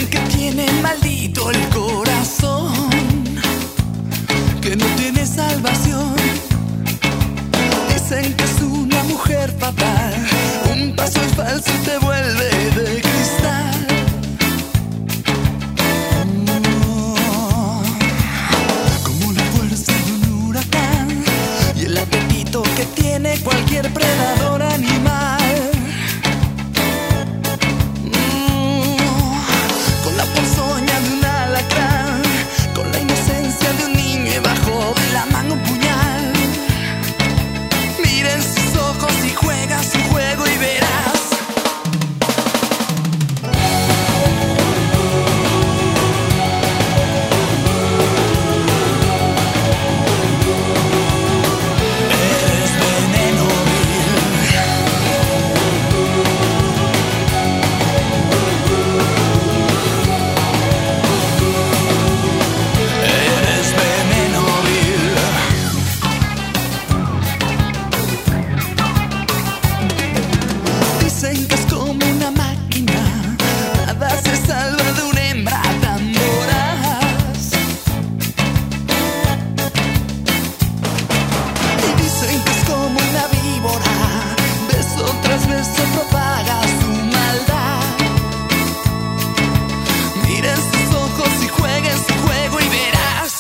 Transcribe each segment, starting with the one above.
que tiene maldito el corazón, que no tiene salvación. Dicen que es una mujer fatal, un paso en falso te vuelve de cristal. Como la fuerza de un huracán y el apetito que tiene cualquier predador animal. Con la ponzoña de un alacrán, con la inocencia de un niño y bajo la mano un puñal. Miren sus ojos y juega su juego y verás. Eres veneno vil. Eres veneno vil. Dicen que es como una máquina, nada se salva de una hembra tan voraz. Y dicen que es como una víbora, beso tras beso propaga su maldad. Miren sus ojos y jueguen su juego y verás.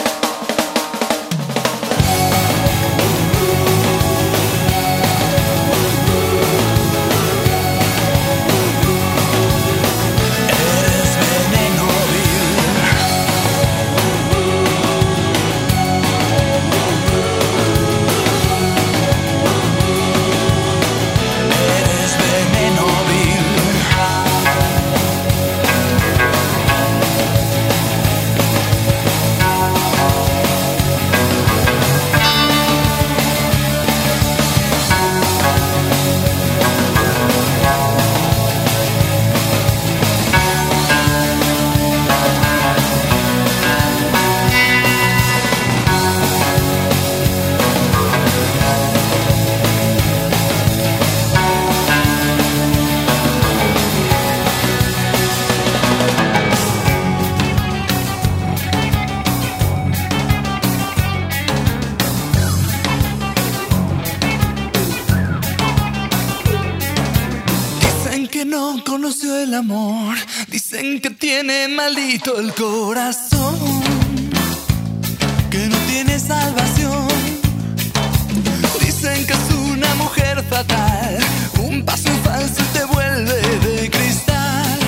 Eres veneno vil. Eres veneno vil. Dicen que no conoció el amor, dicen que tiene maldito el corazón, que no tiene salvación. Dicen que es una mujer fatal, un paso en falso te vuelve de cristal.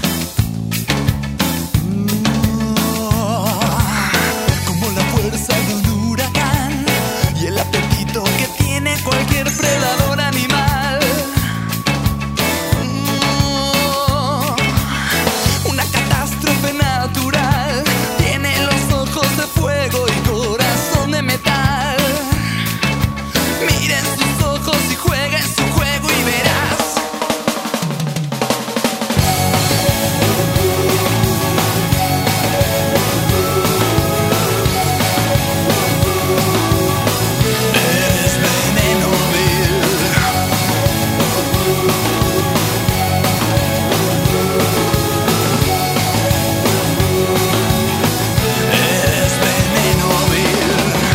Como la fuerza de un huracán y el apetito que tiene cualquier predador animal. Una catástrofe natural, tiene los ojos de fuego y corazón de metal. Miren sus ojos y jueguen su juego y verás. Eres veneno vil. Eres veneno vil.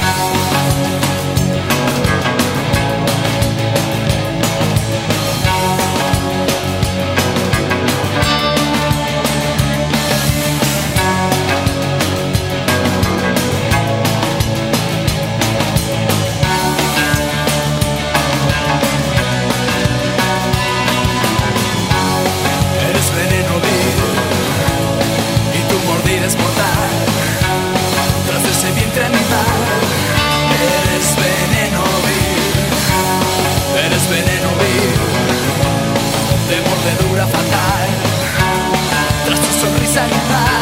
Eres veneno vil y tu mordida es mortal. Tras ese vientre animal, eres veneno vil. Eres veneno vil, de mordedura fatal. Tras tu sonrisa animal.